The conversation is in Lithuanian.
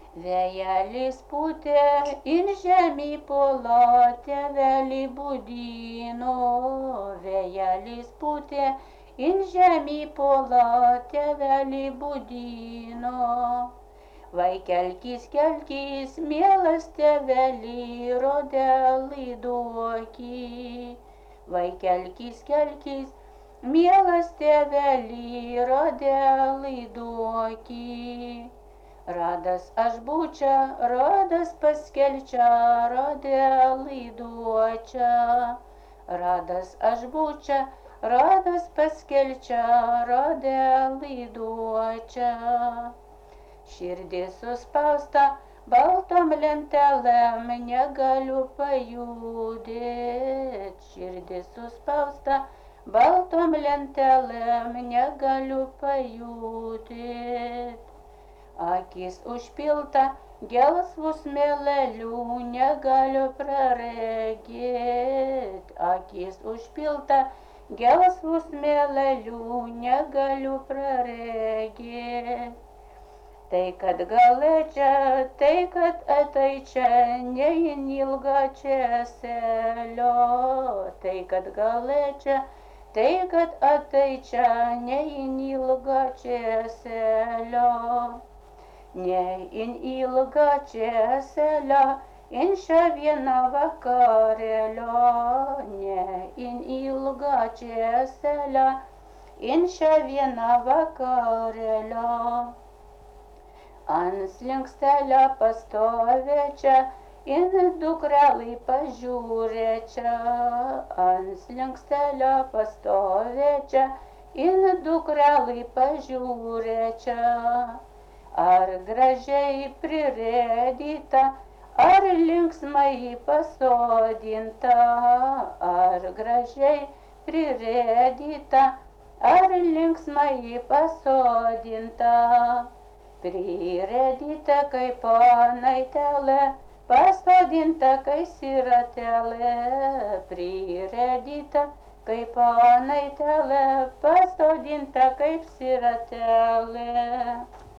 Vėjelis pūtė in žemį puola, tėvelį budino. Vėjelis pūtė in žemį puola, tėvelį budino. Vaikelkis, kelkis, mielas tėvelį, rodelį duokį. Vaikelkis, kelkis, mielas tėvelį, rodelį duokį. Radas aš būčia, radas paskelčia, rodelį duočia. Radas aš būčia, radas paskelčia, rodelį duočia. Širdis suspausta baltom lentelėm, negaliu pajudėt. Širdis suspausta baltom lentelėm, negaliu pajudėt. Akis užpilta gelsvų smėlelių, negaliu praregėt. Akis užpilta gelsvų smėlelių, negaliu praregėt. Tai kad galėčia, tai kad ateičia, nein ilga česelio. Tai kad galėčia, tai kad ateičia, nein ilga česelio. Nein ilga česelio, in šią vieną vakarėlio. Nein ilga česelio, in šią vieną vakarėlio. Ant slenkstelio pastovėčia, in dukrelai pažiūrėčia. Ant slenkstelio pastovėčia, in dukrelai pažiūrėčia. Ar gražiai prirėdyta, ar linksmai pasodinta. Ar gražiai prirėdyta, ar linksmai pasodinta. Prirėdyta kaip anaitelė, pasodinta kaip siratelė. Prirėdyta kaip anaitelė, pasodinta kaip siratelė.